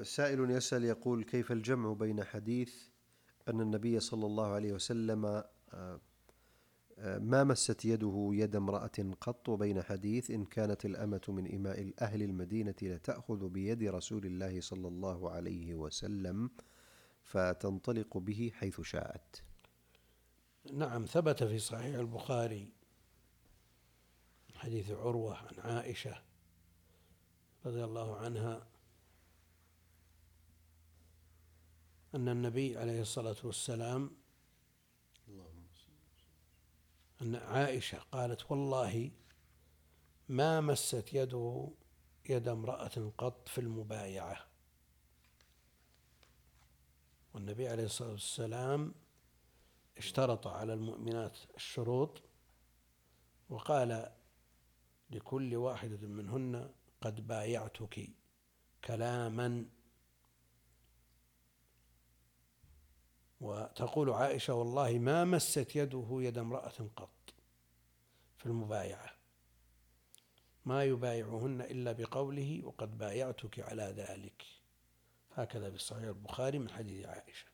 سائل يسأل يقول: كيف الجمع بين حديث أن النبي صلى الله عليه وسلم ما مست يده يد امرأة قط، وبين حديث إن كانت الأمة من إماء أهل المدينة لتأخذ بيد رسول الله صلى الله عليه وسلم فتنطلق به حيث شاءت؟ نعم، ثبت في صحيح البخاري حديث عروة عن عائشة رضي الله عنها أن النبي عليه الصلاة والسلام أن عائشة قالت: والله ما مست يده يد امرأة قط في المبايعة. والنبي عليه الصلاة والسلام اشترط على المؤمنات الشروط، وقال لكل واحدة منهن: قد بايعتك كلاما. وتقول عائشة: والله ما مست يده يد امرأة قط في المبايعة، ما يبايعهن إلا بقوله: وقد بايعتك على ذلك. هكذا في صحيح البخاري من حديث عائشة.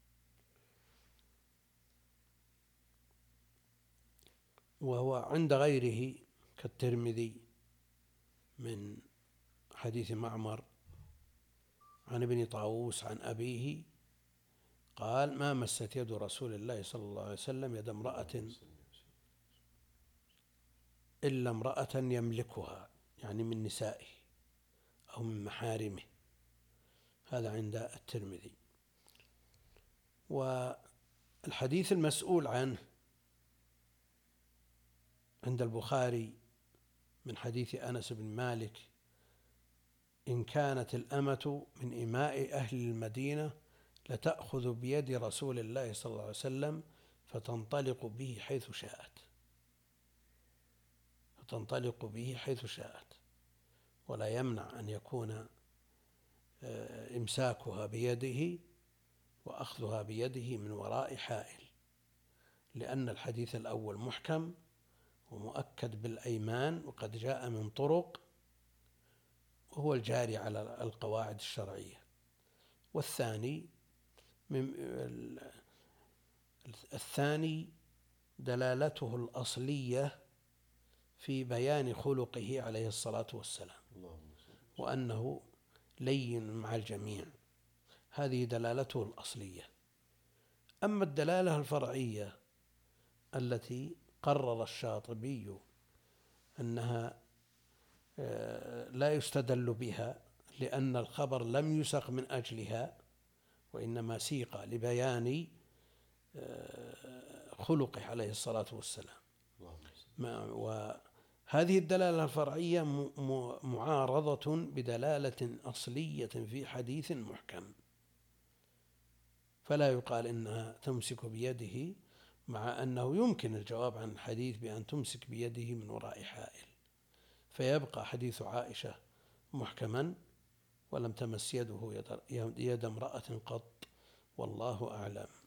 وهو عند غيره كالترمذي من حديث معمر عن ابن طاووس عن أبيه قال: ما مست يد رسول الله صلى الله عليه وسلم يد امرأة إلا امرأة يملكها، يعني من نسائه أو من محارمه. هذا عند الترمذي. والحديث المسؤول عنه عند البخاري من حديث أنس بن مالك: إن كانت الأمة من إماء أهل المدينة لتأخذ بيد رسول الله صلى الله عليه وسلم فتنطلق به حيث شاءت، ولا يمنع أن يكون إمساكها بيده وأخذها بيده من وراء حائل، لأن الحديث الأول محكم ومؤكد بالأيمان وقد جاء من طرق، وهو الجاري على القواعد الشرعية. والثاني دلالته الأصلية في بيان خلقه عليه الصلاة والسلام، وأنه لين مع الجميع. هذه دلالته الأصلية. أما الدلالة الفرعية التي قرر الشاطبي أنها لا يستدل بها لأن الخبر لم يسق من أجلها، وإنما سيق لبيان خلقه عليه الصلاة والسلام. وهذه الدلالة الفرعية معارضة بدلالة أصلية في حديث محكم، فلا يقال إنها تمسك بيده، مع أنه يمكن الجواب عن الحديث بأن تمسك بيده من وراء حائل، فيبقى حديث عائشة محكما ولم تمس يده يد امرأة قط، والله أعلم.